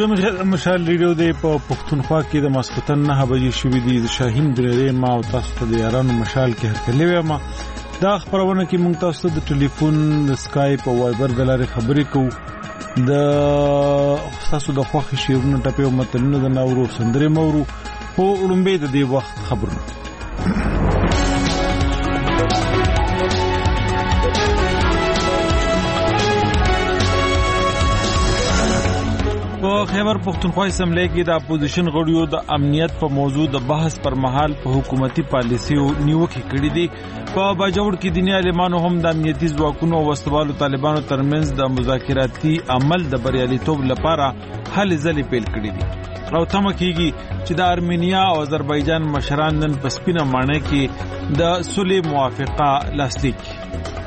اوریدونکو مشال ریډیو د پښتونخوا کې د ماسختن 9 بجې شوې دي د شاهین درې ما او تاسو ته د یارانو مشال کې هرکلی وایم. دا خبرونه کې مونږ تاسو ته د ټلیفون د سکایپ او وایبر د لارې خبرې کوو. د تاسو د خوښ شیرونو ټپه او متلونو د ناورو سندرې مورو او لومبه د دې وخت خبرونه. په خیبر پختونخوا اسمبلی کې د اپوزیشن غړیو د امنیت په موضوع د بحث پر مهال په حکومتي پالیسیو نیوکې کړې دي. په باجوړ کې دیني عالمانو هم د امنیتي ځواکونو او وسوالو طالبانو ترمنځ د مذاکراتي عمل د بریالیتوب لپاره هلې ځلې پیل کړې دي او تمه کېږي چې د ارمینیا او آذربایجان مشران نن په سپینه ماڼۍ کې د صلح موافقه لاسلیک کړي.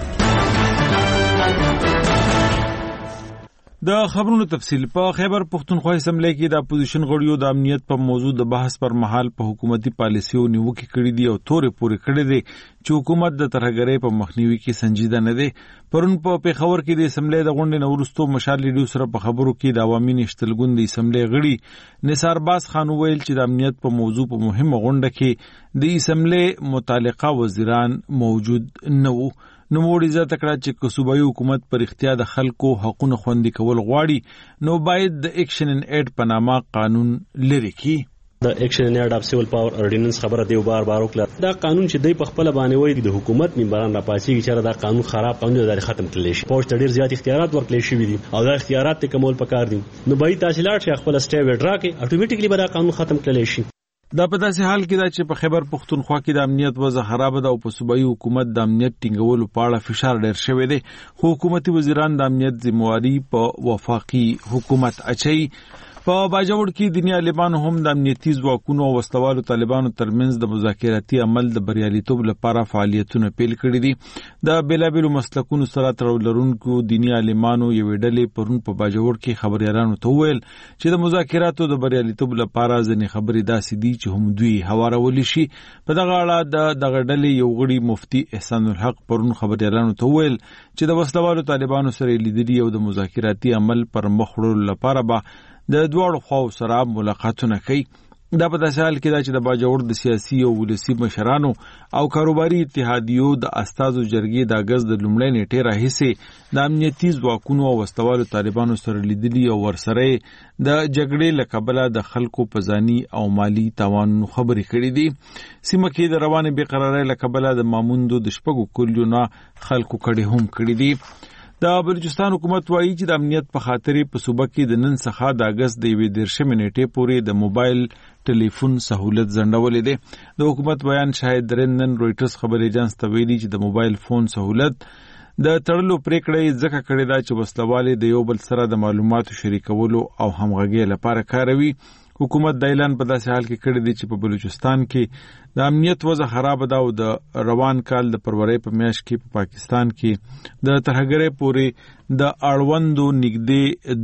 د خبرونو تفصیل. په خیبر پختونخوا اسمبلی کې د اپوزیشن غړیو د امنیت په موضوع د بحث پر مهال په حکومتي پالیسیو نیوکې کړې دي او تورې پورې کړې دي چې حکومت د ترهګرۍ په مخنیوي کې سنجیده نه دی. پرون په پیښور کې د اسمبلی د غونډې نه وروسته مشال ریډیو سره په خبرو کې د عوامي نشتلګون د اسمبلی غړي نثار باز خان ویل چې د امنیت په موضوع په مهمه غونډه کې د اسمبلی متعلقه وزیران موجود نه وو. نو موږ عزت کړه چې صوبایي حکومت پر اختیار د خلکو حقوقو خوندي کول غواړي نو باید د ایکشن ان ایډ په نامه قانون لري کی. د ایکشن ان ایډ اف سیول پاور اورډیننس خبره دی بار وکړه. دا قانون چې دی په خپل باندې وایي د حکومت ممبران را پاسي چې دا قانون خراب قانون دی ختم کړل شي. پوښتنه ډیر زیات اختیارات ورکړل شي دي او دا اختیارات ته کومول پکار دي. نو باید تحصیلات چې خپل سټی وډرا کې اتوماتیکلی به دا قانون ختم کړل شي. دا په داسې حال کې دا چې په خیبر پختونخوا کې د امنیت وضع خراب ده او په صوبایي حکومت د امنیت ټینګولو په اړه فشار ډېر شوی دی. خو حکومتي وزیران د امنیت ذمہواری په وفاقي حکومت اچي. په باجوړ کې دیني عالمانو هم د امنیتي ځواکونو او وسوالو طالبانو ترمنځ د مذاکراتي عمل د بریالیتوب لپاره فعالیتونه پیل کړي دي. د بیلابیلو مسلکونو سره تړاو لرونکو دیني عالمانو یوې ډلې پرون په باجوړ کې خبريالانو ته وویل چې د مذاکراتو د بریالیتوب لپاره ځینې خبرې داسې دي چې هم دوی هوارول شي. په دغه اړه دغه ډلې یو غړي مفتي احسان الحق پرون خبريالانو ته وویل چې د وسوالو طالبانو سره لیدلي او د مذاکراتي عمل پر مخ وړلو لپاره به د دوړو خواو سره ملاقاتونه کوي. دا په داسې حال کې دا چې د باجوړ د سیاسي او ولسي مشرانو او کاروباري اتحادیو د استازو جرګې د اگست د لومړۍ نیټې راهیسې د امنیتي ځواکونو او وسوالو طالبانو سره لیدلي او ورسره د جګړې له کبله د خلکو په ځاني او مالی تاوانونو خبرې کړې دي. سیمه کې د روانې بېقرارۍ له کبله د ماموندو د شپږو کلیو نه خلکو کډې هم کړې دي. د بلوچستان حکومت وایي چې د امنیت په خاطر په صوبه کې د نن څخه د اگست د 13 نیټې پورې د موبایل ټلیفون سہولت ځنډولې ده. د حکومت بیان شاهد درن نن رويټرز خبري اژانس ته ویلي چې د موبایل فون سہولت د تړلو پریکړې ځکه کړې ده چې وسلواله د یو بل سره د معلوماتو شریکولو او همغږي لپاره کاروي. حکومت د اعلان په داسې حال کې کړی دی چې په بلوچستان کې د امنیت وضع خراب ده او د روان کال د فروری په میاشت کې په پاکستان کې د ترهګرۍ پورې د اړوندو نږدې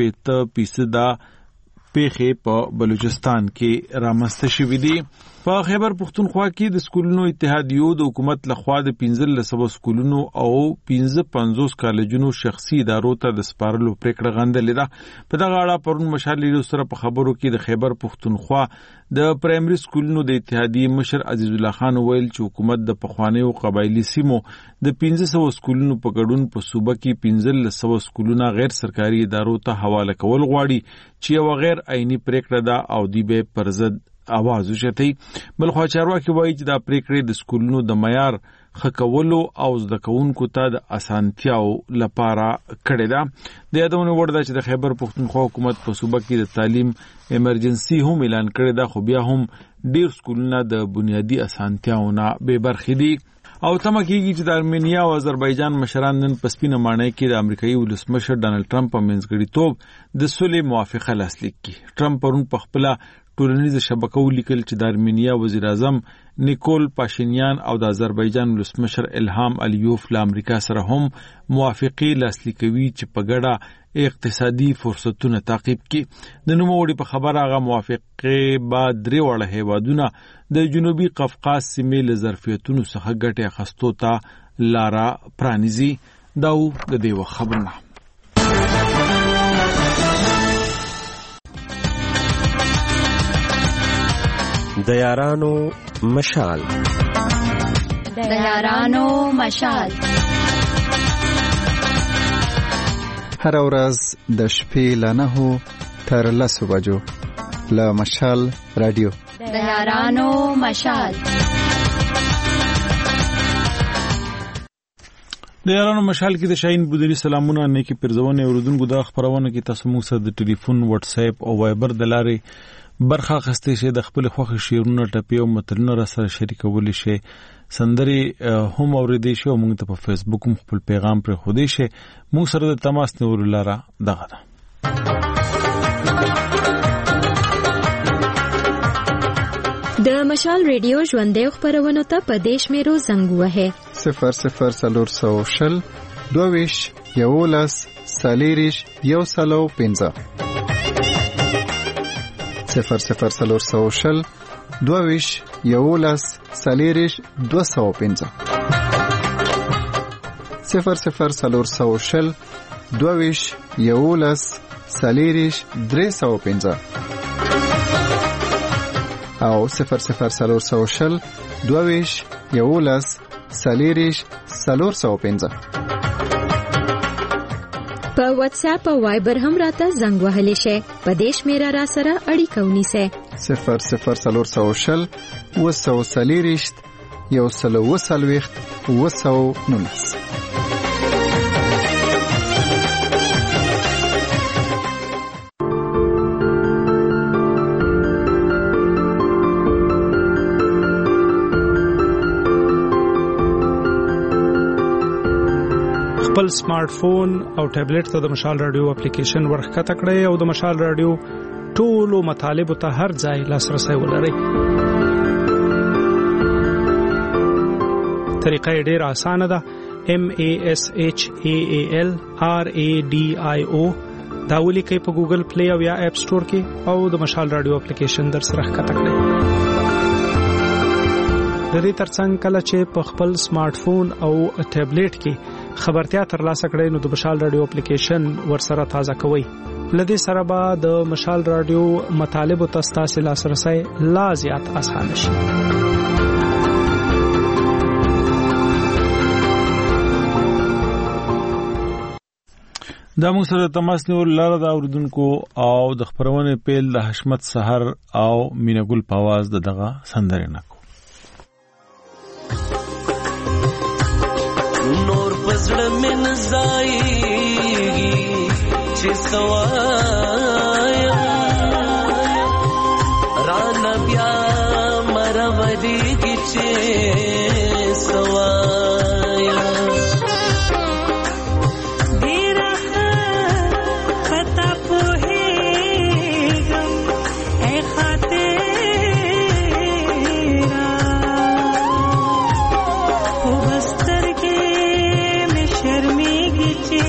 2% پیښې په بلوچستان کې رامنځته شوې دي. په خیبر پختونخوا کې د سکولونو اتحادیو د حکومت لخوا د 1500 سکولونو او 55 کالجونو شخصي ادارو ته د سپارلو پریکړه غندلې ده. په دغه اړه پرون مشال لیدو سره په خبرو کې د خیبر پختونخوا د پرایمري سکولونو د اتحادیې مشر عزیز الله خان ویل چې حکومت د پخوانیو قبایلی سیمو د 1500 سکولونو په ګډون په صوبه کې 1500 سکولونه غیر سرکاري ادارو ته حواله کول غواړي چې یو غیر عیني پریکړه ده او دی به پر ضد आवाज وشتي. بلخو چارواکي وایي چې دا پریکړې د سکولونو د معیار خکولو او زده کوونکو ته د اسانتیاو لپاره کړې ده. د یادونه وړ ده چې د خیبر پختونخوا حکومت په صوبه کې د تعلیم ایمرجنسي هم اعلان کړی ده خو بیا هم ډیر سکولونه د بنیادی اسانتیاونه بې برخې دي. او تمه کېږي چې د ارمینیا او آذربایجان مشران نن په سپینه ماڼۍ کې د امریکایي ولسمشر ډانلډ ټرمپ په منځګړیتوب د صلح موافقه لاسلیک کړي. ټرمپ پرون په خپل ټولنیز شبکو لیکل چې د ارمینیا وزیر اعظم نیکول پاشینیان او د آذربایجان ولسمشر الهام الیوف له امریکا سره هم موافقې لاسلیکوي چې په ګډه اقتصادي فرصتونه تعقیب کړي. د نوموړي په خبره هغه موافقې بعد 3 وړه هیوادونه د جنوبي قفقاز سیمې له ظرفیتونو څخه ګټه اخیستو ته لاره پرانیزي. دا د دې خبرونه. د یارانو مشال. د یارانو مشال هر ورځ د شپې له 9 تر 10 بجو له مشال رادیو. د یارانو مشال. د یارانو مشال کې د شاهین بودری سلامونه نیکی پرځونه اوردونکو د خبرونه کې تاسو موږ سره د ټلیفون واتس اپ او وایبر د لارې برخه اخیستې شي. د خپل خوښ شعرونه ټپي او متلونه را سره شریکول شي. سندري هم اوریدي شي او موږ ته په فیسبوک هم خپل پیغام پر خودي شي. موږ سره د تماس نیولو لاره دغه ده. د مشال ریډیو ژوندې خبرونه ته په دیش میرو زنګ وهه 00400 22 یولس سالیریش یو سلو 15 00400 22 یولس سالیریش 215 00400 22 یولس سالیریش 315 او 00400 22 یولس سالیریش 415. په واتس اپ او وایبر هم راته زنګ وهلی شي. په دیش میرا را سره اړیکه ونیسه 00400 وسو سالیریش یو سلو وسلويخت وسو نونس. خپل سمارټ فون او ټابلیټ ته د مشال رادیو اپلیکیشن ورخکته کړئ او د مشال رادیو ټولو مطالبه ته هر ځای لاسرسي ولرئ. طریقه ډیره اسانه ده. MASHALRADIO دا ولیکئ په ګوګل پلی او یا اپ سٹور کې او د مشال رادیو اپلیکیشن در سره ښکته کړئ. د دې ترڅنګ کله چې په خپل سمارټ فون او ټابلیټ کې خبرتیا ترلاسه کړئ نو د مشال رادیو اپلیکیشن ورسره تازه کوئ. لدې سره به د مشال رادیو مطالب او تاسو لاسرسي لا زیات آسان شي. دا موږ سره تماس نیول لاره د اوردونکو او د خبرونه پیل د حشمت سحر او مینګل په आवाज دغه سندره نکو. نور پزړه من زایږي چې سوایا ران بیا مرودي کې چې سوایا ډیره پتا پوهېږم اے خاطرا خو بستر کې مې شرمېږي چې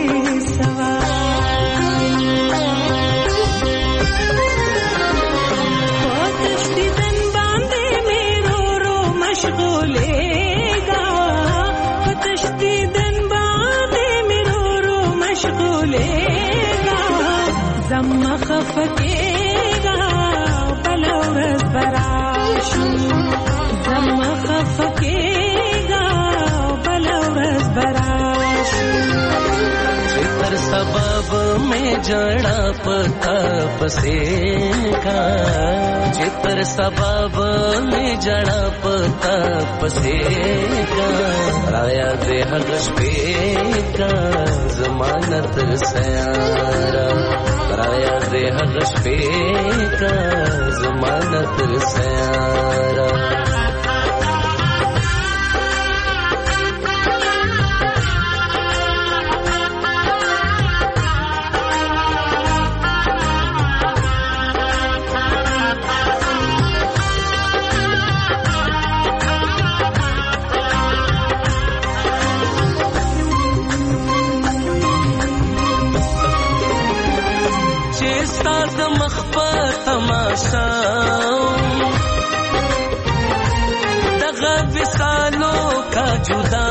زما خفقېږه بل ورځ براشي زما خفقېږه بل ورځ براشي چې تر سبب مې جړه پتا پسې کا چې تر سبب مې جړه پتا پسې کا رایا دې هغه شپې کا ضمانت سیارا رایا دې هغه شپې کا ضمانت سیارا دغه وسالو کا جدا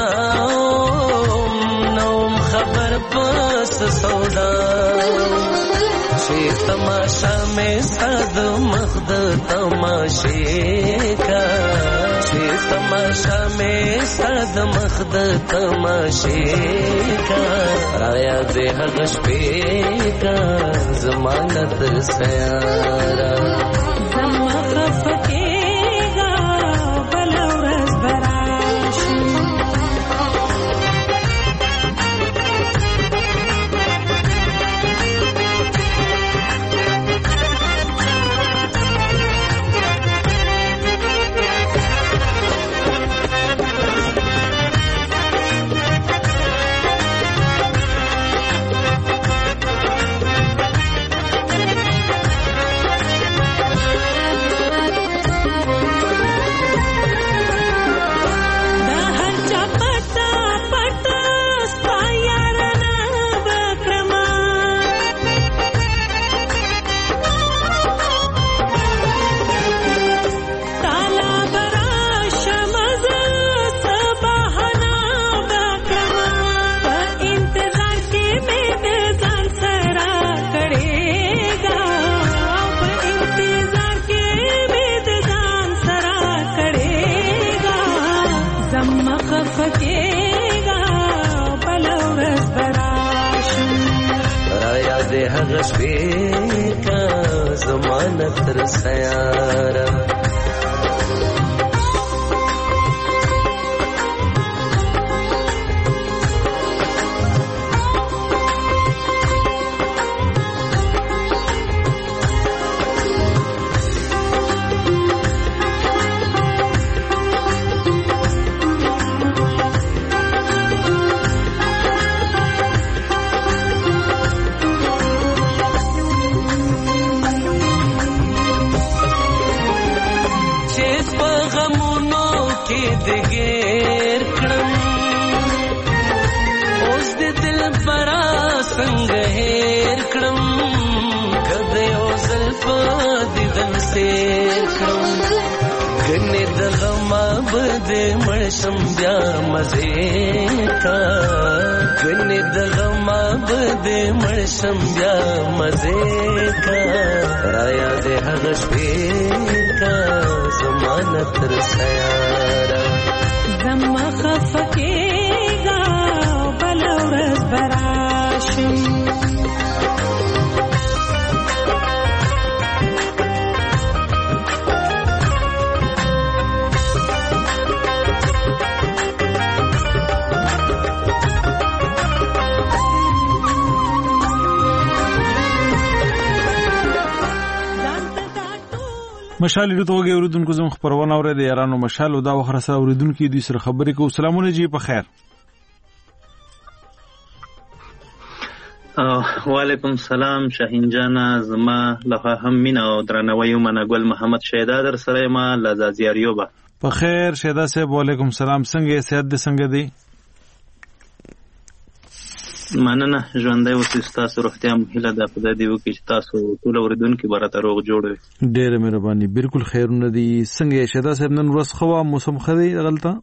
نوم خبر پس سودا چې تماشا مې ستاد مخد تماشې کا چې تماشا مې ستاد مخد تماشې کا رایا دې هغه شپې کا زمانت سیارا زما خفکیگا بل ورځ براشي هغه شپې کا زمانت تر سیارا دګیر کړم اوس د دل برا څنګه هېر کړم کده یو زلف دیدن سیر کړم ګنې د غما بد مړشم بیا مزې کا ګنې د غما بد مړشم بیا مزې کا رایا دې هغه شپې کا زمانت تر سیارا زما خفکیگا بل ورځ براشي مشال لټوګي اوریدونکو زموږ خبرونه اوري د یارانو مشال او دا وخت سره اوریدونکو دوی سره خبرې کوو. سلامونه جی په خیر. وعلیکم سلام شاهین جانا زما لخوا هم مینا او درنوي منګل محمد شهدا در سره ما لزازیاریو با په خیر. شهدا صاحب وعلیکم سلام. څنګه صحت دې څنګه دی؟ مننه ژوندۍ اوسې. تاسو روغتیا مهله ده خدای دې وکړي چې تاسو ټول اوریدونکو برته روغ جوړ وي. ډېره مهرباني. بالکل خیرونه دي. څنګه شهدا صاحب نن ورځ خو موسم خدي غلطه؟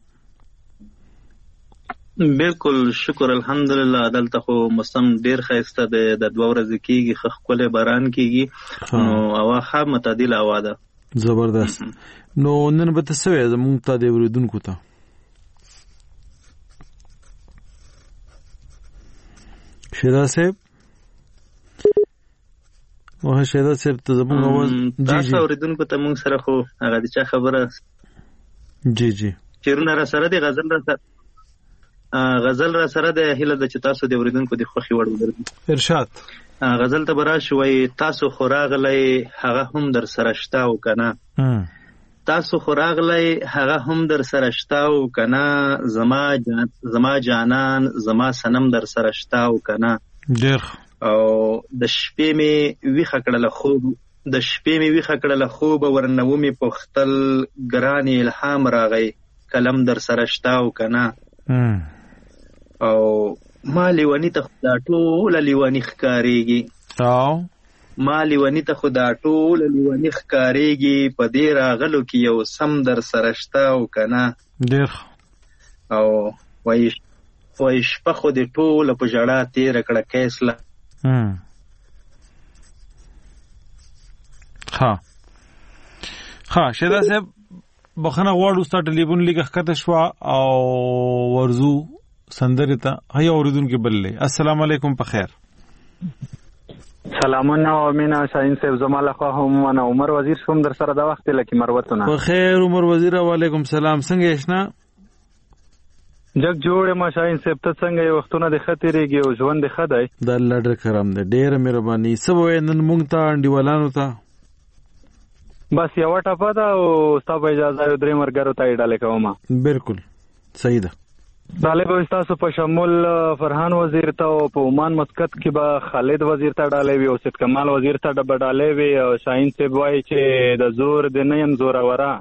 بالکل شکر الحمدلله. دلته خو موسم ډېر ښایسته دی. د 2 ورځې کېږي خخکله باران کېږي نو هوا ښه معتدل هوا ده. زبردست. نو نن به څه وایي زموږ ته د اوریدونکو ته؟ شهدا صاحب واه شهدا صاحب ته زموږ اواز تاسو اوریدونکو ته موږ سره خو هغه د چا خبره جی چیرونه را سره دی غزل را سره د هله د چې تاسو د اوریدونکو د خوخي وړ ودرځي ارشاد غزل ته براش وای تاسو خوراغلی هغه هم در سره شتا او کنه تاسو خوراغلی هغه هم در سره شتا او کنه زما جانان زما سنم در سره شتا او کنه ډېر او د شپې می ویخه کړله خوب ورنو می پختل ګران الهام راغی کلم در سره شتا او کنه او ما لیوانی ته خدا ټول لیوانی ښکاریږي او ما لیوانی ته خدا ټول لیوانی ښکاریږي په دې راغلو کې یو سم در سره شتا او کنه ډېر او وای شپه خو دې ټوله په ژړا تېره کړه کیسله ها شهدا صاحب بخنه غواړو ستاسو ټلیفون لیکه کته شو او ورزو سندره ته هيا اوریدونکو بللې. السلام علیکم په خیر. سلامونه او مینا شاهین صاحب زماله خو هم انا عمر وزیر شوم در سره دا وخت لکه مروتونه. په خیر عمر وزیر وعلیکم سلام څنګه یشنا؟ جگ جوړه ما شاهین صاحب ته څنګه یو وختونه د خطرېږي او ژوند د خدای د الله ډېر کرم دی ډېر مهرباني سبو نن مونږ ته انډیوالانو ته بس یو ټاپه دا او تاسو اجازه یو درې مرګرو ته ډاله کوم. بالکل صحیح ده. ډاله به تاسو په شمول فرحان وزیر ته او په عمان مسقط کې به خالد وزیر ته ډاله وی او سید کمال وزیر ته ډاله وی او شاهین صاحب وایي چې د زور د نیم زورورا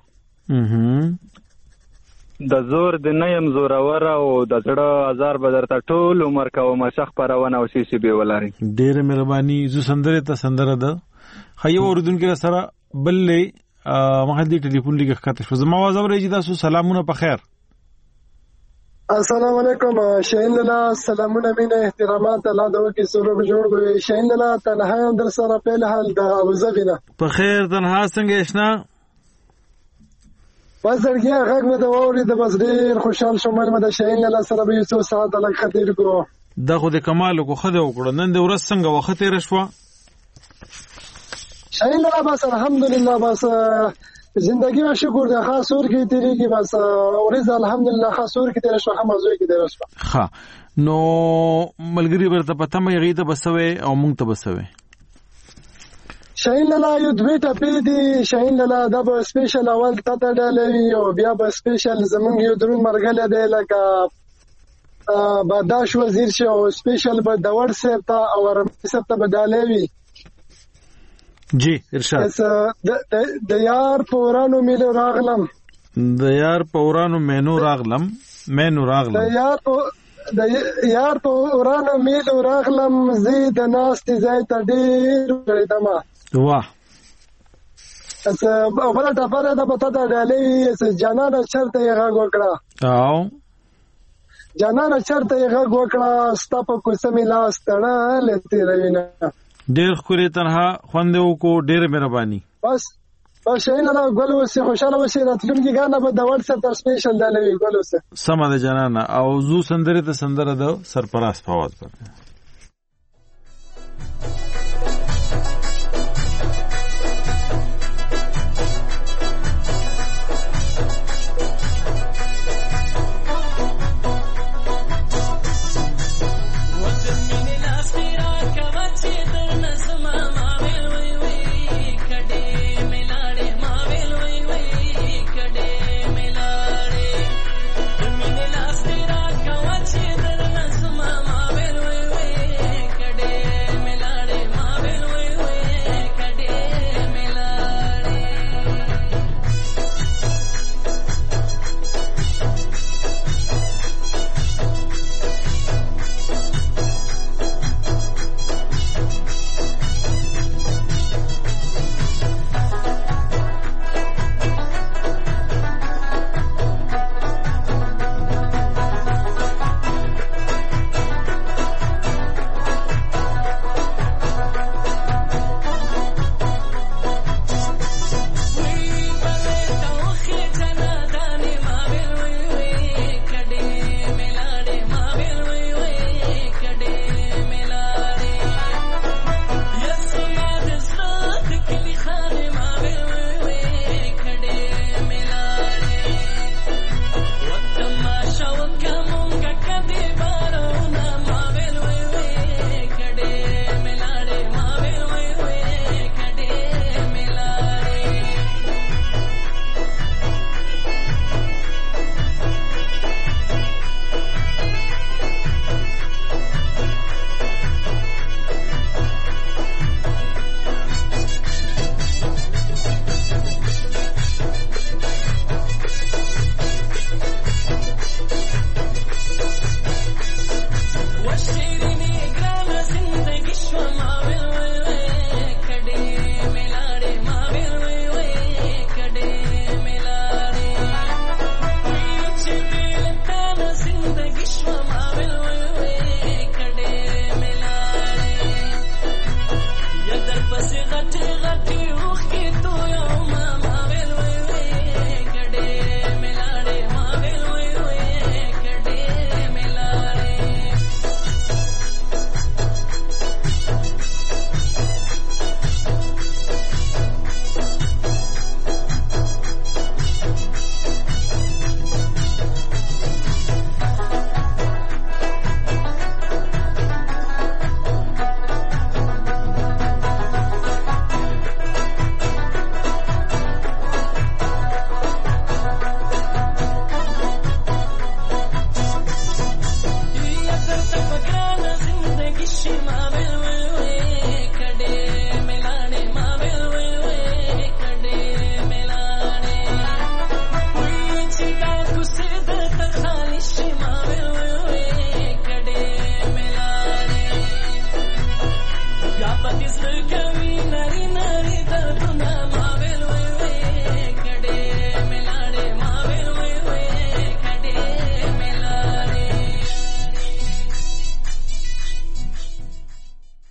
د زور د نیم زورورا او د زړه هزار بدر ته ټول عمر کوم شخ پرونه او شي به ولاري. ډېر مهرباني زو سندره ته سندره ده خیو اوردونکو سره بلې مخدي ټلیفون لیکه کته شو زما आवाज اورېږي تاسو سلامونه په خیر. السلام علیکم شاهین الله سلامونه مینه احترامات الله دو کې سره جوړ وي شاهین الله تنها هم در سره په حال د ابوظبی نه په خیر تنها څنګه یشنا بس درګه هغه مې د ووري د بس ډیر خوشحال شوم مې د شاهین الله سره به یو ساعت لږ خطر کو دا خو د کمال کو خده وکړه نن د ورځ څنګه وخت تیر شو شاهین الله بس الحمدلله بس زندگی ما شکر ده خاص اور کې تیری کې بس اورز الحمدلله خاص اور کې تیر شو هم ازوي کې تیر شو. ها نو ملګری ورته پته مې غیته بسوي او مونږ ته بسوي شاهین الله یو دوی ته پی دی شاهین الله دا به سپیشل اول ته ډالوي او بیا به سپیشل زمونږ یو درون مرګله دی لکه باداش وزیر شو او سپیشل به د واتساپ ته او رسپ ته بدالوي جی ارشاد. د یار پورانو میلو راغلم د یار پورانو مینو راغلم د یار پورانو میلو راغلم زید ناست زای ته ډیر کړم واه بل ټفره د پتا د ډالې جانان چرته یې غږ وکړه او جانان چرته یې غږ وکړه ستا په کوڅه می لاس تړه لته روینه ډېر خوري تنها خوندو کو ډېر مهرباني بس شاهین الله ګل وسه خوشاله وشه راتلونکي غاڼه به د واتساپ تر سپیشل دالوي ګل وسه سم ده جنانا او زو سندره ته سندره د سرپراز فواز پر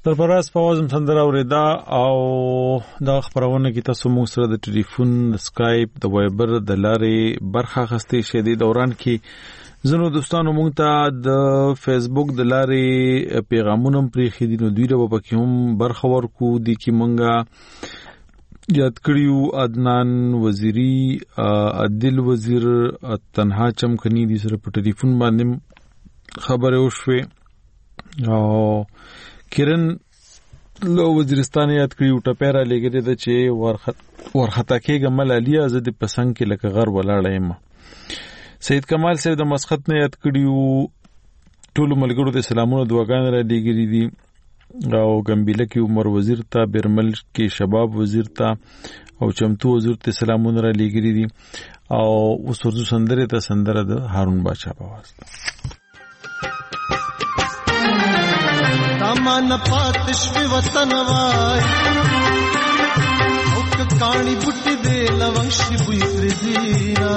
سرفراز په وازم سندره اوریدا او دا خبرونه کې تاسو موږ سره د ټلیفون، سکایپ، د وایبر د لارې برخه اخیستې شه. د دوران کې زنو دوستانو موږ ته د فیسبوک د لارې پیغامونه پرې خېدي، نو دوی له پکې هم برخه ورکو دي کې مونږه یاد کړیو عدنان وزیری، عادل وزیر، تنها چمکنی دي سره په ټلیفون باندې خبره وشوه او کرن لو وزیرستان یاد کړیو ټپیرا لګیدل د چې ورخطا کې مل علي آزاد پسنګ کې لکه غر ولاړ یم. سید کمال صاحب د مسقط نه یاد کړیو ټول ملګرو ته سلامونه دعاګانې را لګیري دي او ګمبيله کې عمر وزیر ته، برمل کې شباب وزیر ته او چمتو وزیر ته سلامونه را لګیري دي او اوس ورته سندره ته سندره د هارون بادشاہ په واسطه. दामन पातश्वी वतन वाय ओक काणी बुट्टी दे लवंशी बुई त्रिजीना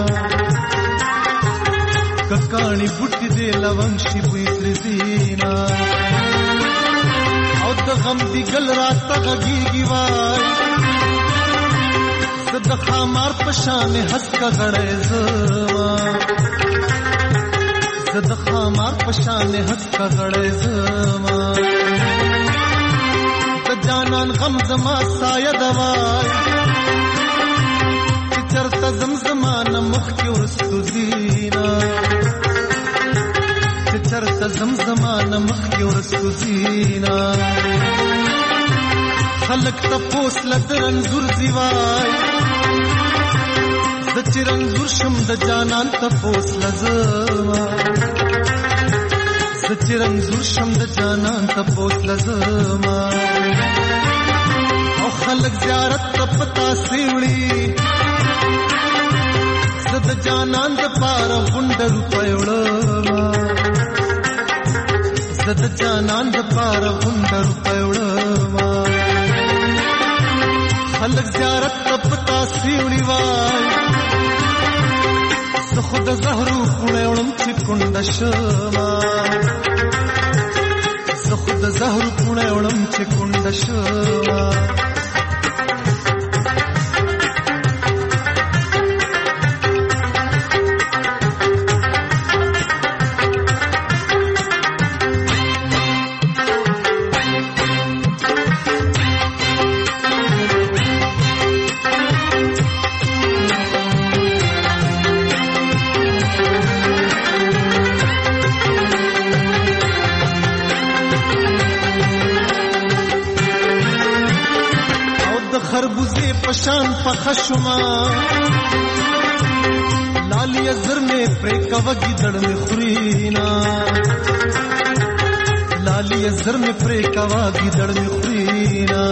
ककाणी बुट्टी दे लवंशी बुई त्रिजीना औ द गम दी गल रात गगीगी वाय सदखा मार पशान हंस का गड़े जवा सदखा मार पशान हंस का गड़े जवा जानन गम जमा साया दवाई चरता जमजमान मुख के उस्तुजीना चरता जमजमान मुख के उस्तुजीना खलक तपोस लदरन जुर्जीवाई दचिरन जुर्शम द जानन तपोस लजमा दचिरन जुर्शम द जानन तपोस लजमा खलक ज़ियारत तपता सीवड़ी सद जानन द पार गुंडर पयोड़वा सद जानन द पार गुंडर पयोड़वा खलक ज़ियारत तपता सीवड़ी वाय खुद ज़हरू पुणेवड़म चिकुंडशमा खुद ज़हरू पुणेवड़म चिकुंडशमा खरबूजे पशान पखशुमा लाली अजर में प्रेकवगी दड़ में खुरीना लाली अजर में प्रेकवगी दड़ में खुरीना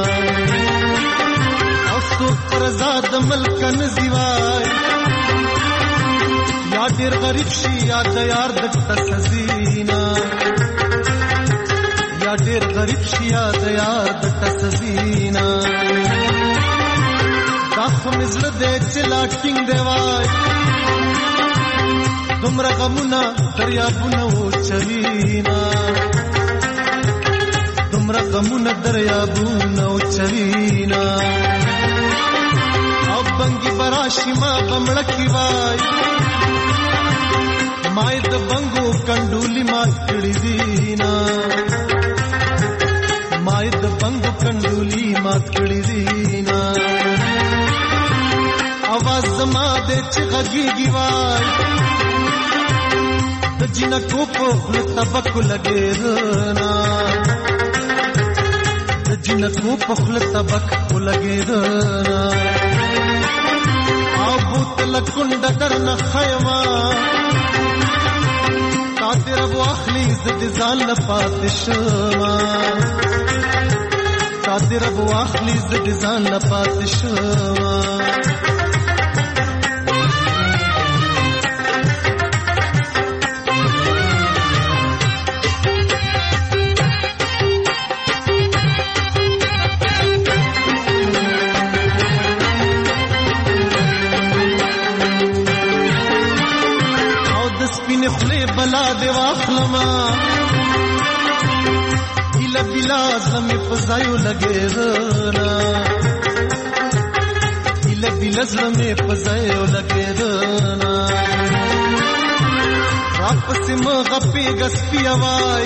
अफसोस परजाद मलकन जीवाय या डेर गरीब शी या दयार दट्टा सजीना या डेर गरीब शी या दयार दट्टा सजीना दाखम इज़्ल दे चिला टिंग देवाय दुमरा गमुना दरियाबुना वो चलीना दुमरा गमुना दरियाबुना वो चलीना अब बंगी बराशी माँ बमड़की वाय माय द बंगो कंडूली मात कड़ी दीना माय द बंगो कंडूली मात कड़ी दीना आवाज जमा दे चिगगी वाय त जिन को पोखल तबक लगे रना त जिन को पोखल तबक लगे रना आबूत लकुंड करना खयमा कादिर वो अखली ज़द जान पातिशमा कादिर वो अखली ज़द जान पातिशमा बला देवा खलमा इल इला बिलाज में पजायो लगे रोना इला बिलाज में पजायो लगे रोना वापस मगपी गस्पी आवाई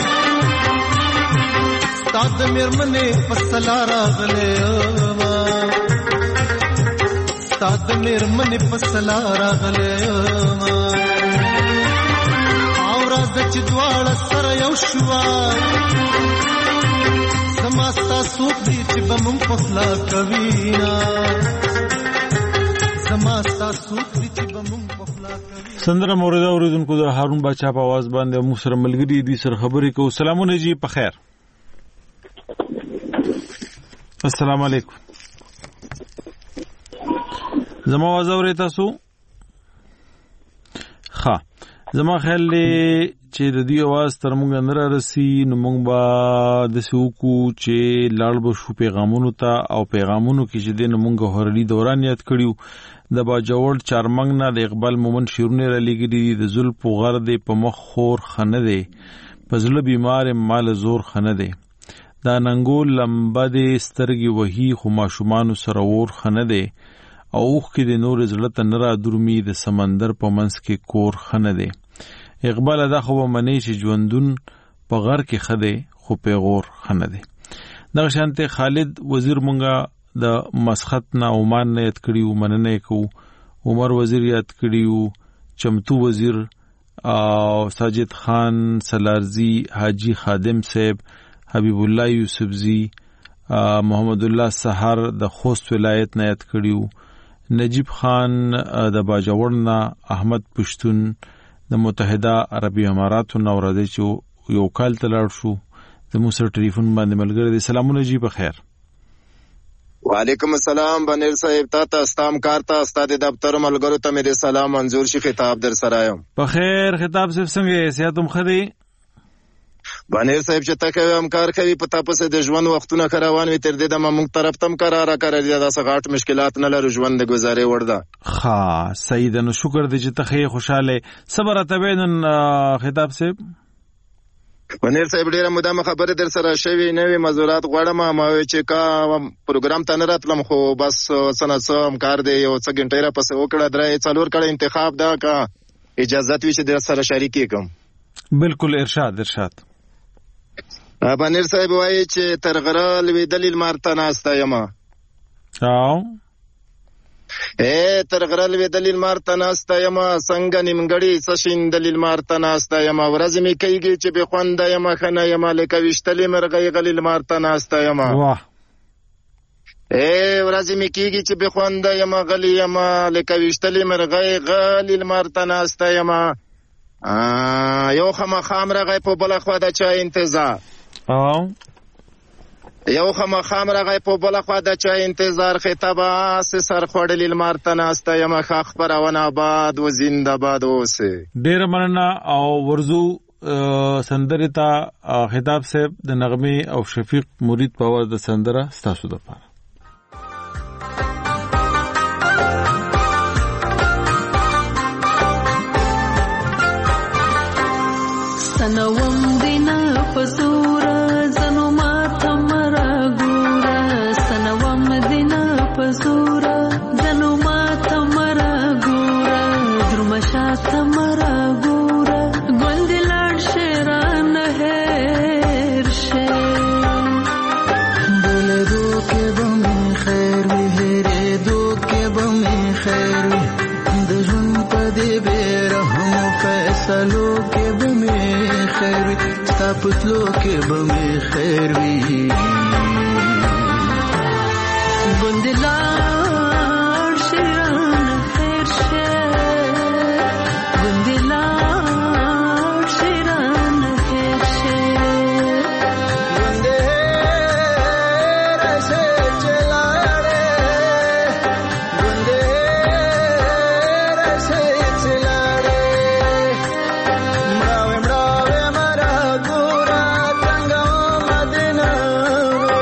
ताद मेरमने पसलारा गले ताद मेरमने पसलारा गले आवरा दच द्वाळ सर यौशवा समास्ता सूखी चिबम पखला कवीना समास्ता सूखी चिबम पखला कवीना سندره مورده اوریدونکو د هارون باچا په आवाज باندې مو سره ملګری دي سره خبرې کوو. سلامونه جی په خیر. السلام علیکم. زما आवाज اورئ تاسو؟ ها زما خیال دی چې د دې आवाज تر موږ نه راسي نو موږ به د سوکو چې لاړ به شو پیغامونو ته او پیغامونو کې چې د موږ هورلي دوران یاد کړیو د باجوړ چارمنګ نه د اقبال مومن شیرونه را لګیدي د زلف غر دی په مخ خور خنه دی پزله بیمار مال زور خنه دی دا ننګول لمبه دی سترګي وਹੀ خو ماشومان سره ور خنه دی او اوخ کې د نور زړه ته نرا درمي د سمندر په منځ کې کور خنه دی اقبال دا خو منی چې ژوندون په غر کې خده خو پیغور خنه دی. دغه شانته خالد وزیر مونږه د مسخت نه عمان نه یاد کړیو مننه کو عمر وزیر یاد کړیو چمتو وزیر او ساجد خان سلارزی حاجی خادم صاحب حبیب الله یوسفزی محمد الله سحر د خوست ولایت نه یاد کړیو نجیب خان د باجوړنا احمد پښتون د متحده عربی اماراتو نو راځي چې یو کال تلار شو د موسی ټلیفون باندې ملګری دي. سلامونه جی په خیر. وعلیکم السلام بنیر صاحب تا استام کارتا استاد دفتر ملګرو ته مې سلام منظور شي خطاب در سره یم. په خیر خطاب صاحب څنګه سیاتم خدي بنیر صاحب چې تکه هم کار کوي په تاسو د ژوند وختونه کاروان وي تر دې د موږ طرف تم قراره کړی دا سغاټ مشکلات نه لري ژوند د گزارې ورده. ها سید نو شکر دې چې تخې خوشاله صبر تبین خطاب صاحب. بنیر صاحب ډیره مدام خبره در سره شوی نوې مزورات غواړم ما چې کا پروګرام ته نه راتلم خو بس سنه سم کار دی یو څه غنټه را پسې وکړه درې څلور کړه انتخاب دا کا اجازه وی چې در سره شریک کوم. بالکل ارشاد. بنیر صاحب وایي چې تر غره لوي دلیل مارته ناسته یم او تر غره لوي دلیل مارته ناسته یم څنګه نیمګړی سشین دلیل مارته ناسته یم ورځ می کیږي چې به خوند یم خنه یم لکه وشتلې مرغې غلیل مارته ناسته یم واه ورځ می کیږي چې به خوند یم غلی یم لکه وشتلې مرغې غلیل مارته ناسته یم یو خام راغی په بل خوا د چا انتظار یو خام راغی په بل خوا د چا انتظار خطابه سر خړلې لمرته ناسته یم خاخ پرونه آباد و زنده باد اوسه. ډیر مننه او ورزو سندره تا خطاب صاحب د نغمه او شفیق مرید په ور د سندره ستاسو د پاره سنوم دینا پزورا زنو ماتا مرا گورا سنوم دینا پزورا زنو ماتا مرا گورا درمشاتا مرا گورا گلدلان شیران هیر شیر بولے دو کے بمی خیر وی ہیرے دو کے بمی خیر وی دجن پدی بیرحم فیصلو کے بمی خیر وی ستا پتلو کے بمی خیر وی گندلان شیران خیر شیر گندلان شیران خیر شیر گندے رسے چلاڑے گندے رسے چلاڑے مراوے مرا گورا تنگا مدینہ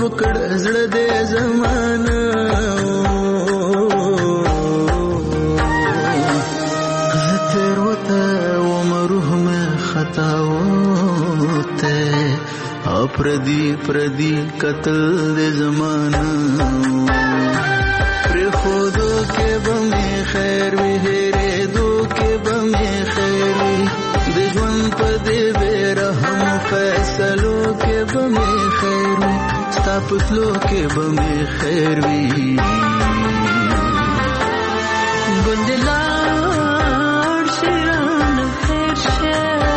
کړ زړه دې زمانه تیر وته عمره مې خطا وته پردی قتل دې زمانه پر خودو کې به خیر وي هېرې دو کې به خیر وي د ژوند په دې بې رحم فیصلو کې به خیر وي ستا په تلو کې به خیر وي ګوندې لاړ شي رانه هېر شي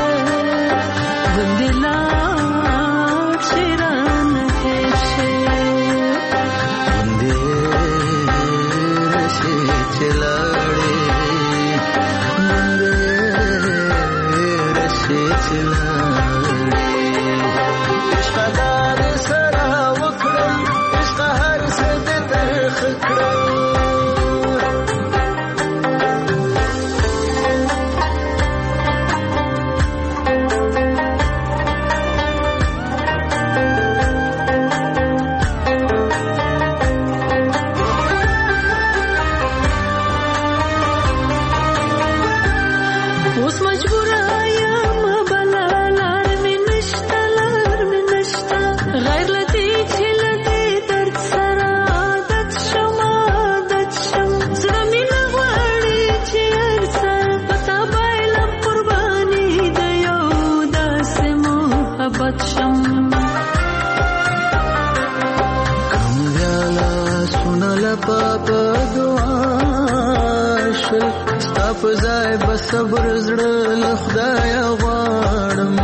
ګوندې لاړ شي رانه هېر شي ګوندې راشي چې لاړې ګوندې راشي چې لاړې عشقه دا دې سره وکړم عشقه هر څه دې ترخ کړم اوس مجبوره یم بله لار مې نشته غیر له دې چې له دې درد سره عادت شم زړه مې نه غواړي چې هر سر په تا بایلم قرباني د یو داسې محبت شم کمزالا سنل پاپا دعا شل ستا په ځای به صبر زړه له خدایه غواړم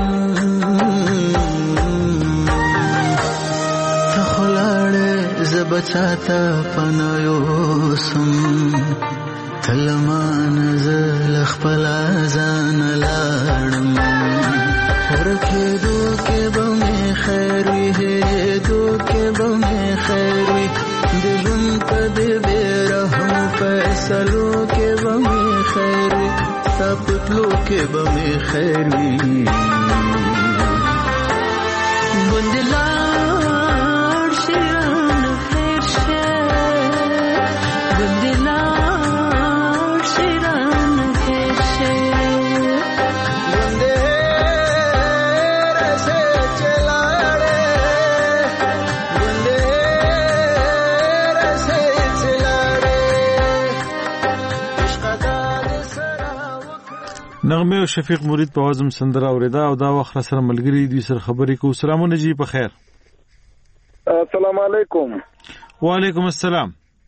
ته خو لاړې زه به چاته پناه یوسم ته له مانه زه له خپله ځانه لاړم ورکېدو کې به مې خیر وي هېرېدو کې به مې خیر وي د ژوند په دې بې رحم فیصلو کې به مې خیر وي ستا په تلو کې به مې خیر وي ګوندې لاړ شي رانه هېر شي ګوندې لاړ شي رانه هېر شي ګوندې راشي چې لاړې ګوندې راشي چې لاړې عشقه دا دې سره نغمه او شفیق مرید په وازم سندره اوریدا او دا وخت سره ملګری دوی سره خبرې کو. سلامونه جی په خیر. السلام علیکم. وعلیکم السلام.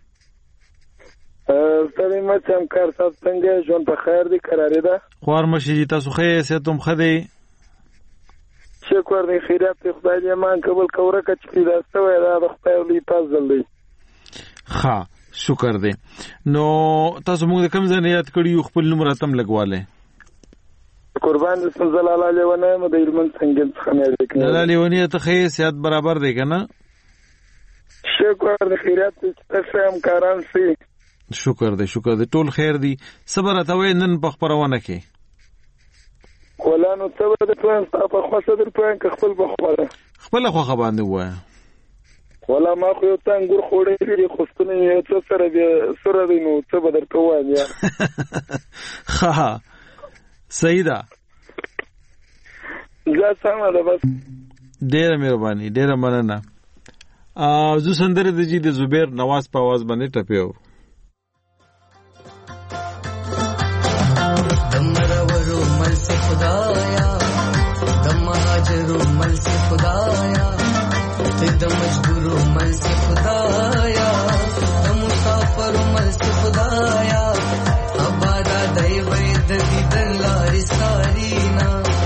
ستړي مچم کار صاحب څنګه ژوند په خیر دی قرارې ده خوار مشي جی تاسو خیر ستوم خدای شکر دی خیرات خدای دې مان قبول کوره کچ پیدا سوې دا د خدای ولې فضل دی ښه شکر دی. نو تاسو موږ د کوم ځای یاد کړی خپل نوم راتم لګواله قربان رسول الله علیه و سلم د علم څنګه څخه نه لیکل الله لیونی ته خیر سیادت برابر دی کنه شکر دی خیرات تاسو هم کاران سي شکر دی ټول خیر دی صبر ته وای نن په خبرونه کې ولانو ته د پلان په خوښه در پلان کې خپل بخوره خپل خوخه باندې وای ولا ما خو یو څنګه خوړې لري خوستنه یو څه سره دی نو څه بدر کوان یا ها سیدا زه سمه ده بس ډیره مهرباني ډیره مننه. زو سندره د جی د زبیر نواز په आवाज باندې ټپیو دمرورو مل سے خدایا دمهاجرو مل سے خدایا ته مجبورو مل سے خدایا مسافرو مل سے خدایا ابادا دای وید دیدن لار سارینا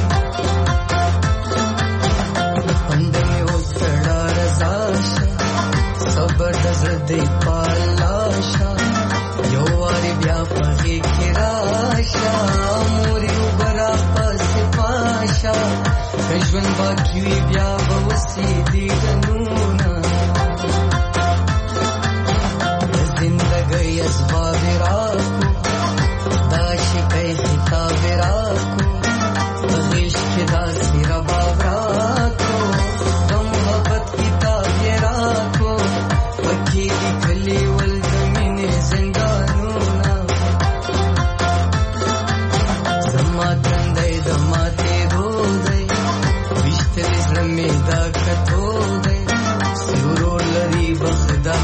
اندمه وکړه رضاش صبر دزدی پالاشا یو واری بیا پغی کراشا موری وبرا پس پاشا کژون باقی بیا بوسی دیدنونا زندگی اسباب راکو داشی کئی خطاب راکو بغیش کے داسی رباب راکو محبت کتاب راکو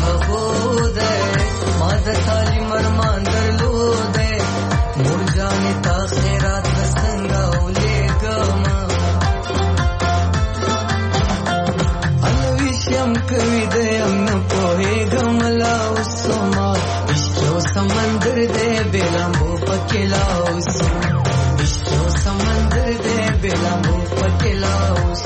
هغو دی ما د تعلیم ارمان درلودی مور جانې تا خیرات به څنګه ولیږمه هلویش یم کوي دی یم نه پوهېږم لا اوس ما عشق یو سمندر دی بې لامبو پکې لا اوس عشق یو سمندر دی بې لامبو پکې لا اوس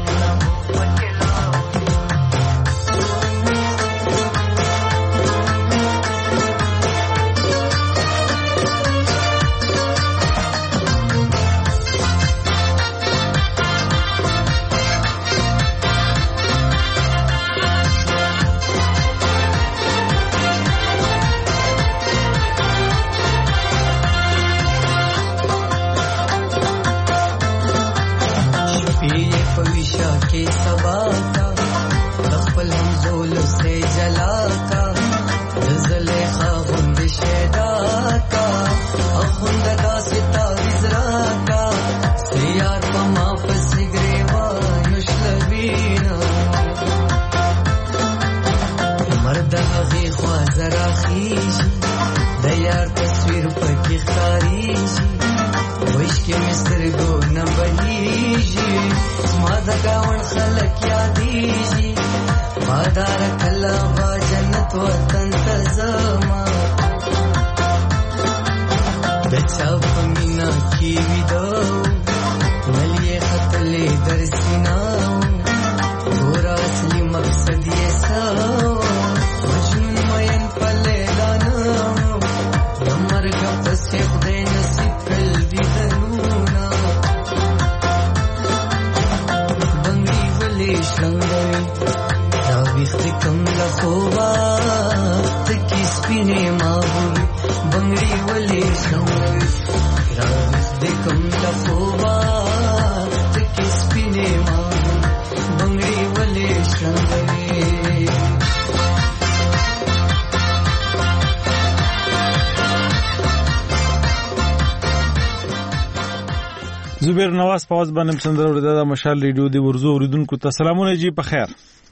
زبیر نواز پاوز باندې سندره ورته د مشال ریډیو دی ورزو اوریدونکو ته سلامونه جی په خیر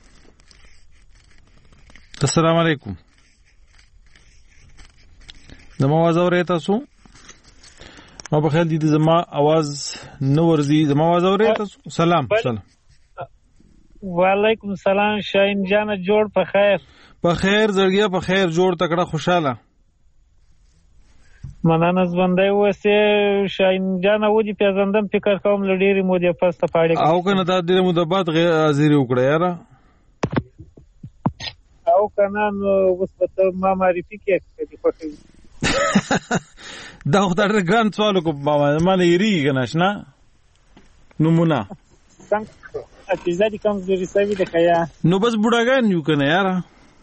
السلام علیکم زما आवाज اورئ تاسو ما په خیال دي زما आवाज نو ورزي زما आवाज اورئ تاسو سلام وعلیکم السلام شاهین جان جوړ په خیر زړګیا په خیر جوړ تکړه خوشاله مننه ژوندۍ اوسې شاهین جان ودی پیژندم فکر کوم لډيري مو دې پسته پاړې او کنه دا ډېر مو د بعد حاضر وکړه یاره او کنه نو وسته ما معرفي کې پخې دا خو ډېر ګران سوال کو ما نه یری کنه شنه نمونه څنګه اته ځدی کوم زری سوي د خیا نو بس بډاګان یو کنه یاره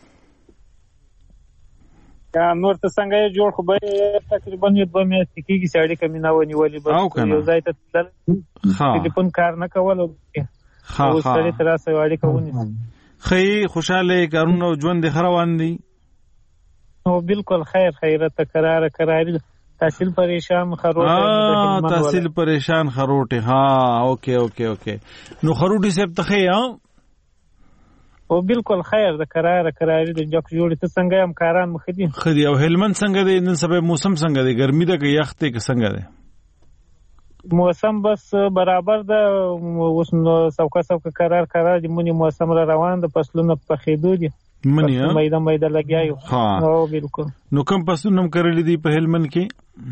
نور ته څنګه جوړ خو به تقریبا یو 2 میاشتې کېږي چې اړیکه مې نه ونیولې بس یو ځای ته ټلیفون کار نه کول او سړی تر اوسه اړیکه ونیسه خی خوشاله کارونه ژوند دې روان دي او بالکل خیرت قراری تحصیل پریشان خروټه تحصیل پریشان خروټه ها اوکے نو خروټي سپ ته ها او بالکل خیر د قراری د جک جوړې ته څنګه هم کاران مخدي خدي او هلمند څنګه دی نن سبا موسم څنګه دی ګرمي ده که یخ ته څنګه دی موسم بس برابر ده اوس نو څوکه قرار دی مونږ موسم را روان ده فصلونه په خېدو دي منی ها مېدا لګیایو او بالکل نو کوم فصلونه کړل دي په هلمند کې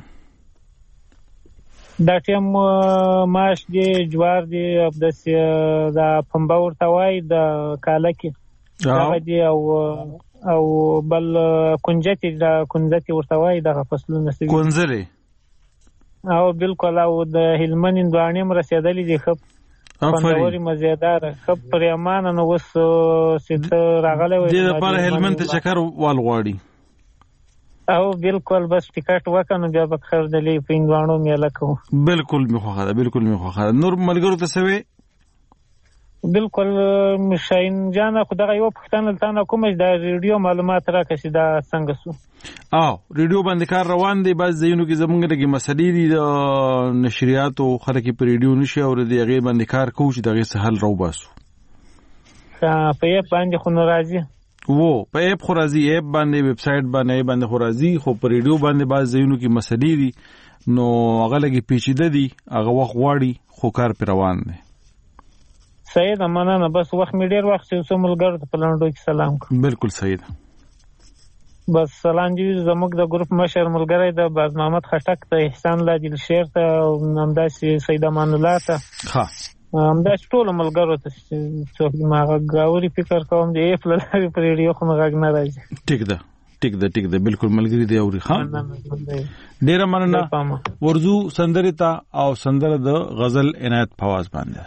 دا ټیم ماش دی جوار دی دا پنبه ورته وای د کاله کې هغه دی او بل کنجتی ورته وای دغه فصلونه سوي کنځلې او بالکل او د هلمند اندوانې رسیدلې دي خپ پندوري مزیدار خپ پریمانه نو وس ست راغله وای د پر هلمند ته چکر وال غواړي او بالکل بس ټیکټ وکنه بیا به خردلې پینګوانو میله کو بالکل می خوخه نور ملګرو ته سوي بالکل شاهین جان خدای یو پښتنه تانه کومه د ریډیو معلومات راکړي دا څنګه سو او ریډیو باندې کار روان دی باز زینو کې زمونږ دغه مسلې دي د نشریات او خلک په ریډیو نشي او د هغه باندې کار کوو چې دغه سهل راو باسو په یې باندې خو ناراضي وو په اپ خو راځي، اپ باندې ویب سټ باندې خو راځي، خو په ریډیو باندې باز ځایونو کې مسلې دي نو هغه لګي پیچیده دي، هغه وخت غواړي خو کار پر روان دی. صحیح ده، مننه. بس وخت مې ډیر وخت چې ملګرو ته په لنډو کې سلام کوم. بالکل صحیح ده. بس سلام دی زموږ د ګروپ مشر ملګری د باز محمد خټک ته، احسان الله دل شیر ته، همداسې سید امان الله ته، همداسې ټول ملګرو ته څوک ما غاوري فکر کوم دی اف لاره پر ریډیو خو غږ نه راځي. ټیک ده بالکل ملګری دی اوري خان. ډیر مننه. ورزو سندره تا او سندره د غزل عنایت فواز باندې.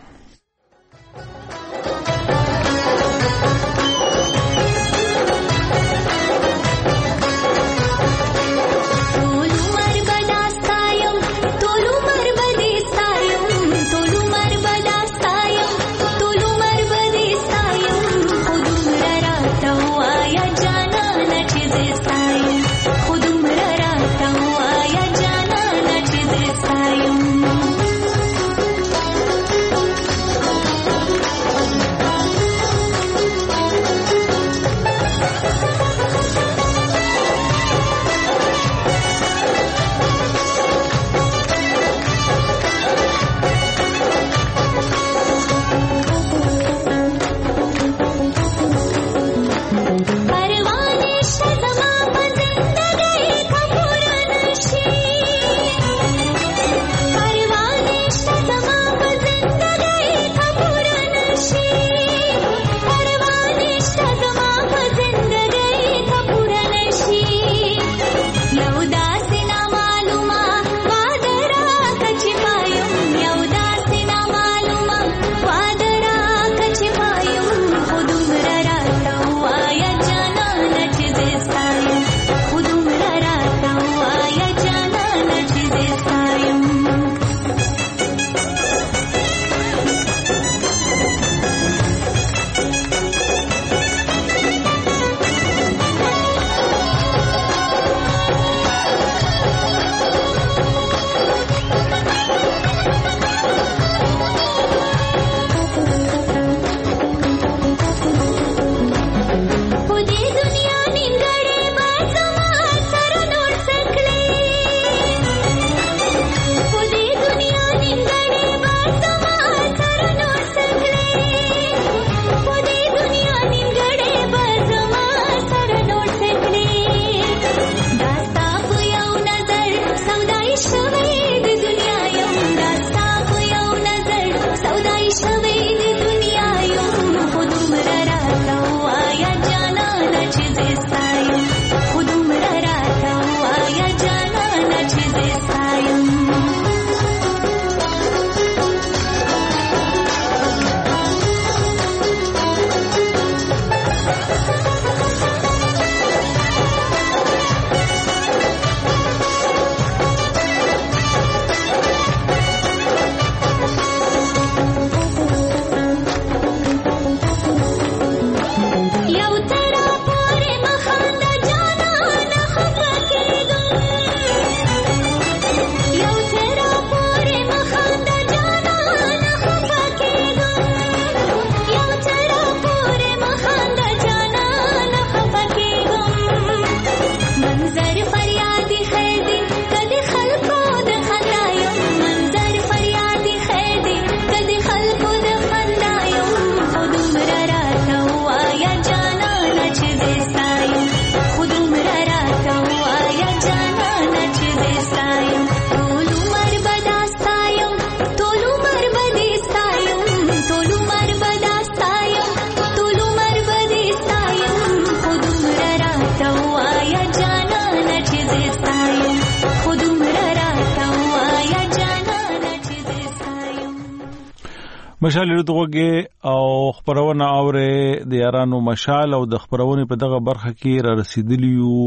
مشال لرودغه او خبرونه اوره د یارانو مشال او د خبرونه په دغه برخه کې را رسیدلیو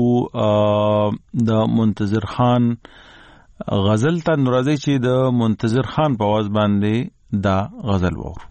د منتظر خان غزل ته ناراضي چې د منتظر خان په आवाज باندې دا غزل وور.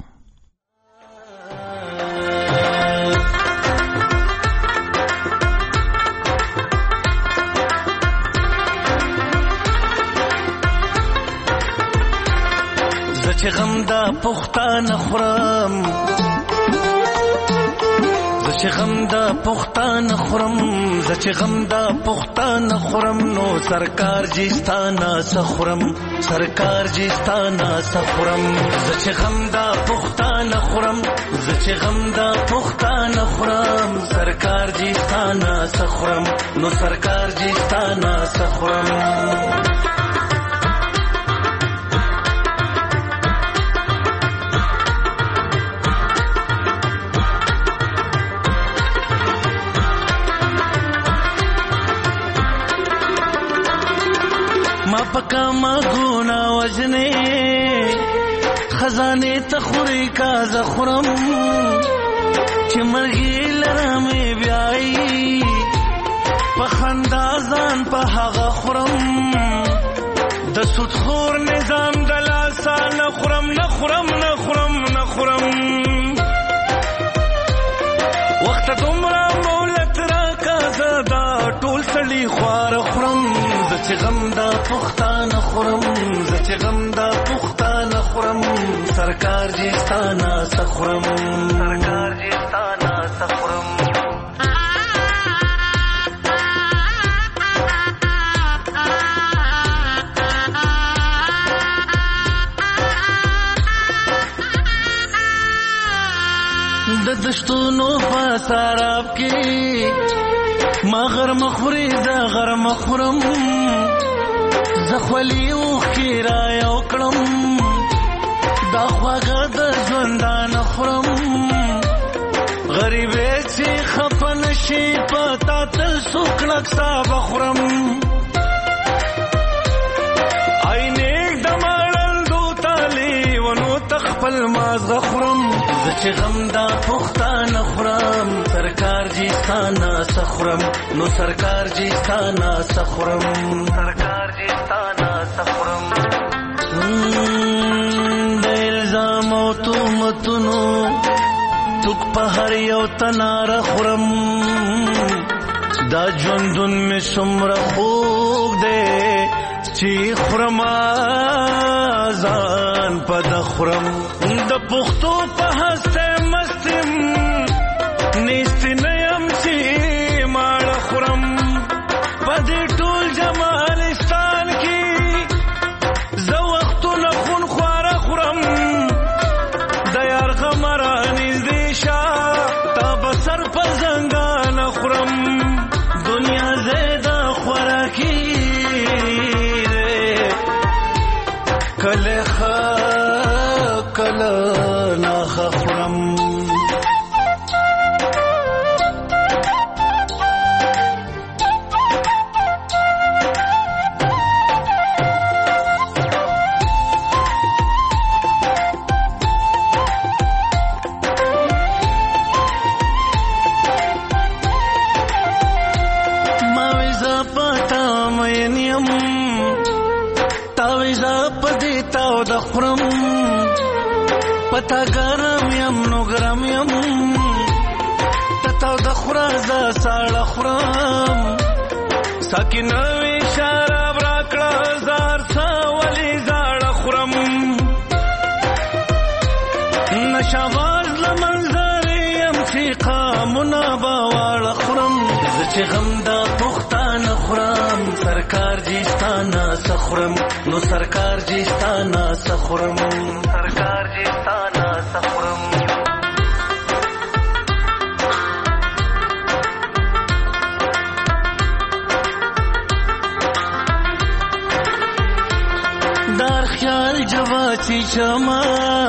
چې غم دا پختانه خورم چې غم دا پښتانه خورم زه چې غم دا پښتانه خورم نو سرکار جستانه سخورم سرکار جستانه سخورم زه چې غم دا پښتانه خورم زه چې غم دا پښتانه خورم سرکار جستانه سخورم نو سرکار جستانه سخورم پکا ما گونا وجنے خزانے تخوری کا زخرم چمرگی لرمی بیائی پخندازان پا حغا خورم دسود خور نظام دلاسا نخورم نخورم نخورم نخورم وقت دمرا مولت را کا زدا ټول سړي خوار خورم چې غم دا پښتانه خورم زه چې غم دا پښتانه خورم سرکار جستانه سخورم سرکار جستانه سخورم د دشتونو په سراب کې ما غر مخوري زه غر مخورم زخولی اوخ کی را یو کړم دا خواږه د ژوندان خورم غریبې چې خفن شي پتا تل سوکړک صاحب خورم عینک د مړندو تالی ونو تخپل ماز خورم زه چې غم دا پښتانه خورم سرکار جستانه سخورم نو سرکار جستانه سخورم سرکار جستانه سخورم د الزام او تهمتونو توک په هر یو تناره خورم دا ژوندون مې څومره خوږ دی چې خورم ځان په د خورم د پښتو په هسته مستم نیستې نه یم چې ماړه خورم په دې ټول جمالستان کې زه وختونه خون خواره خورم د یار غمه رانږدې شه تا به سر په زنګانه خورم دنیا زیده خوراکي کله کله ناخه خورم ماویزا پتا مینیم تاویزا پدیتاو د خورم پتا ګرم یم نو ګرم یم تتاو د خورازه ساړه خورم ساکي نوې شراب راکړه زار ساولې زاړه خورم نشاواز لمنظر یم چې قامونه به واړه خورم زه چې غم دا پښتانه خورم سرکار جستانه سخورم نو سرکار جستانه سخورم سرکار جستانه سخورم دار خیال جواچی چما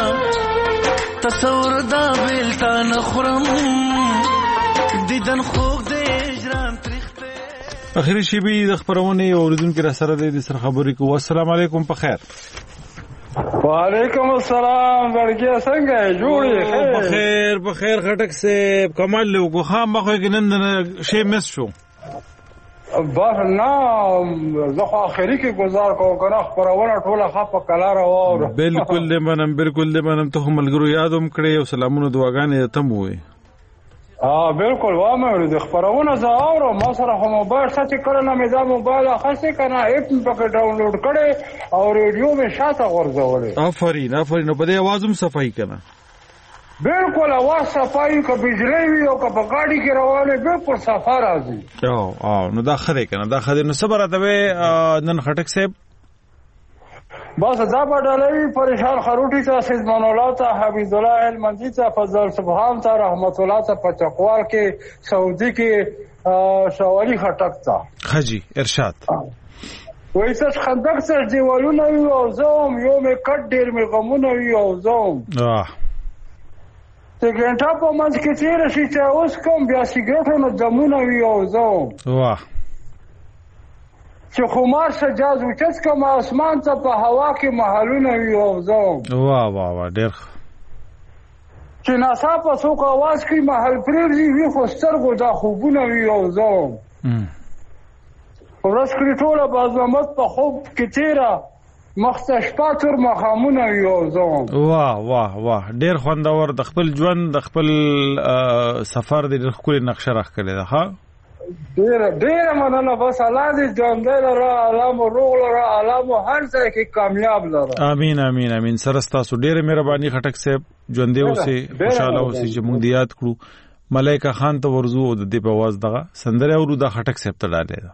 تصور دا بیلتا نخورم دیدن خوک دے اجرام تریخته اخیری شیبی د خبرونه اوریدونکو را سره د سر خبرې کو السلام علیکم په خیر وعلیکم السلام ورګه څنګه جوړې په خیر خټک سے کمال له خام مخه کې نن شی مس شو بس نه زه خو اخري کې گزار کوم کنه خبرونه ټوله خپه کلار او بالکل دې منم ته ملګرو یادوم کړې او سلامونه دعاګانې ته مو وي بالکل وامه د خبرونه زه اورم ما سره هم موبایل ساتي کړه نه مې دا موبایل خاصه کنه اپ په ډاونلوډ کړي او ریډیو مې شاته غورځولې آفرین په دې आवाज هم صفائی کنه بالکل اواز صفایي که بجلی وي او که په ګاډي کې روانې بالکل صفا راځي. نو دا ښه دی که نه؟ دا ښه دی. نو څه به راته وې نن خټک صاحب؟ بس دا به ډالوي پریشان خروټي ته، سیدمان الله ته، حمید الله هلمندي ته، فضل سبحان ته، رحمت الله ته په چکوال کې، سعودي کې، شاولي خټک ته. ښه جي ارشاد. وایي سر خندق سر دیوالونه وي او زوم یو مې کټ ډېر مې غمونه وي او زوم چې ګنټه په منځ کې تېره شي چې اوس کوم بیا سګرټو نه دمونه وي او زوم چې خمار سجاز اوچت کم اسمان ته په هوا کې محلونه وي او زوم ډېر چې ناڅاپه څوک اواز کوي محل پرېږدي وي خو سترګو دا خوبونه وي او زوم ورځ کړي ټوله بازمت په خوب کې تېره مخته شپه تر ماښامونه وي او زوم. ډېر خوندور د خپل ژوند د خپل سفر د ډېر ښکلې نقشه راښکلې ده. ښه ډېره مننه. بس الله دې ژوندی لره، الله مو روغ لره، الله مو هر ځای کې کامیاب لره. امین امین امین. سره ستاسو ډېره مهرباني خټک صاحب. ژوندی اوسئ، خوشحاله اوسئ چې موږ دې یاد کړو. ملایکه خان ته ورځو او د دې په اواز دغه سندره اورو. دا خټک صاحب ته ډالۍ ده.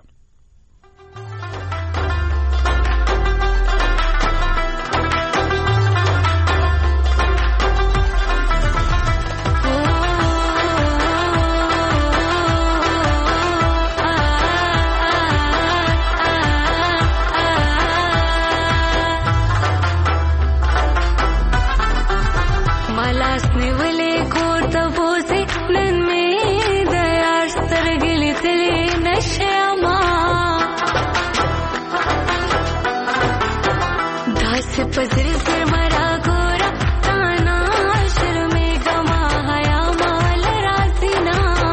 पजरे पर मरा गोरा ताना शर्मे गमा हया माल रासीना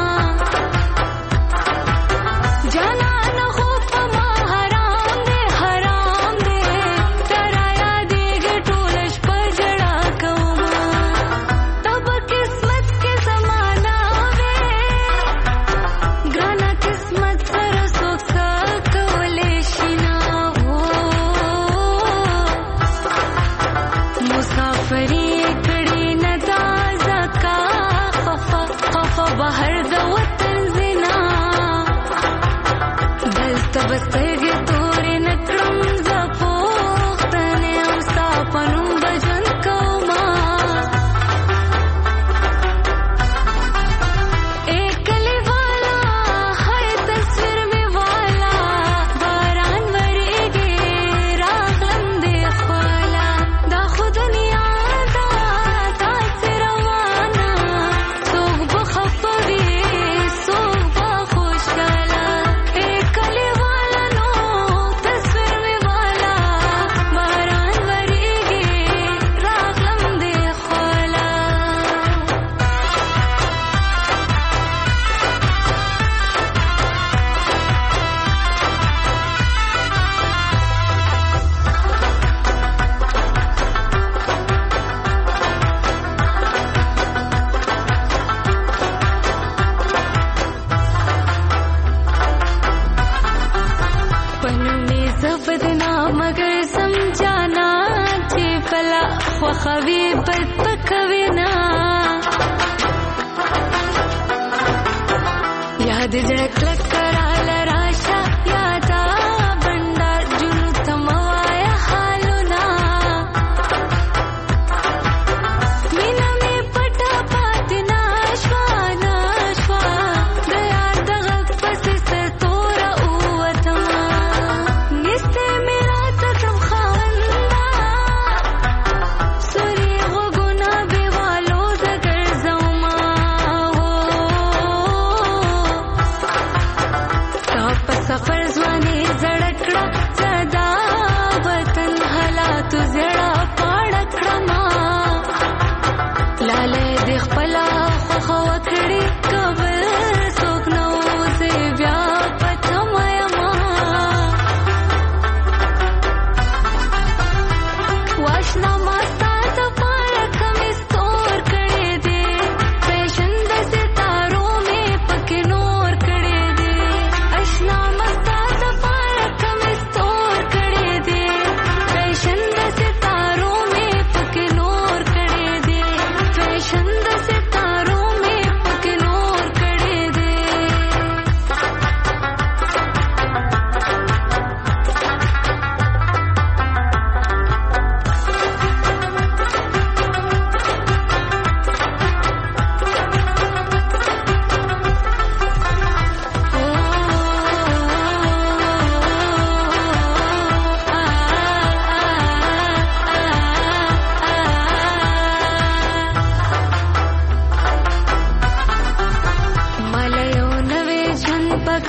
जाना न हो पमा हराम दे तराया देग टोलश पर जड़ा कौमा तब किस्मत के समाना वे ग्राना किस्मत सर सोखा कवले शिना मुसाफरी कड़ी न ताज़ा का खफा बाहर द वतन ज़िना दल तबस्तगे तोरे न क्रम ज़पोख्तने उसा पनुम बजन कौमा एक कली वाला है तस्वीर में वाला बारान वरेगे रागलम दे ख्वाला दा खुद दुनिया दा तासे रवाना सोग बखफवी सोग बखुशला एक कली वाला नो तस्वीर में वाला बारान वरेगे रागलम दे ख्वाला पन्ने जबदना मगर समझाना थे फला ख्वाबी बद पकवेना याद जड़क लग करा लराशा यादा बंडा जुनू तमवाया हालुना मीना में पटा पातना श्वा दया दगक पस से तोरा उवतमा निस्ते मेरा तकम खावंदा सुरी गुना बेवालो दगर जौमा हो ताप सफर जवानी जड़कड़ा सदा वतन हला तु जड़ा पाड़कड़ा मां लाले देख पला खवा खड़ी कबर सोकनो से व्यापत माया वाशना मास्ता तो पार कमी स्टोर करे दे फैशन दे सितारों में पके नूर करे दे अशना मस्ता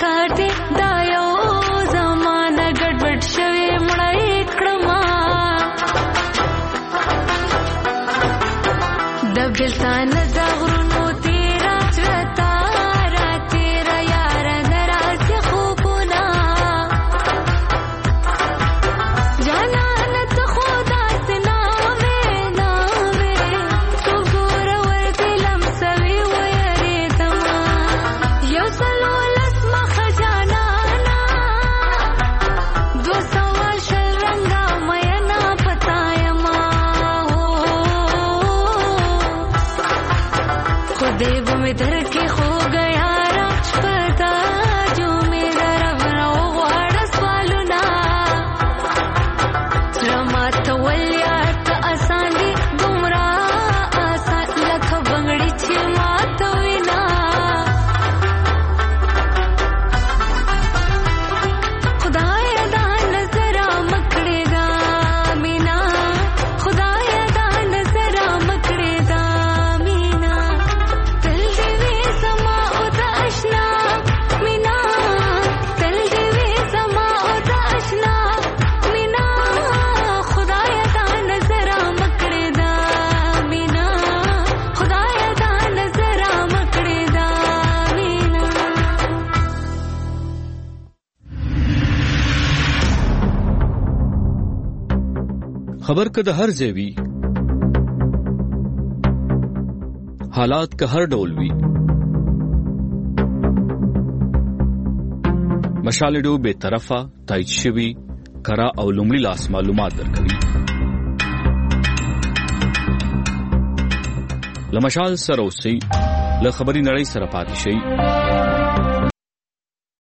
کار دی دا یو زمانه ګډوډ شوی مړی کړما د بلتان د غرونو تیرا چرتا را تیرا یار نراز خوبنا جانا نت خدا سنا وې صبر ور دلم سوي ويري تما یو سلو لسما خجانا دو سوا شل رنگا مینا پتايما खुदेब में धर के खो गया राज पता जो मेरा रब ना वाड़ा स्वालुना रमात वलियात आसानी गुमराह आसान लख बंगड़ी छे मात विना खुदाया दा नजरा मकड़ेगा मीना खुदाया दा नजरा मकड़ेगा मीना خبر که د هر ځای وي حالات که هر ډول وي مشال ډیو به طرفه تایید شوی کرا او لومړي لاس معلومات درکوي لمشال سره اوسئ له خبري نړۍ سره پاتې شئ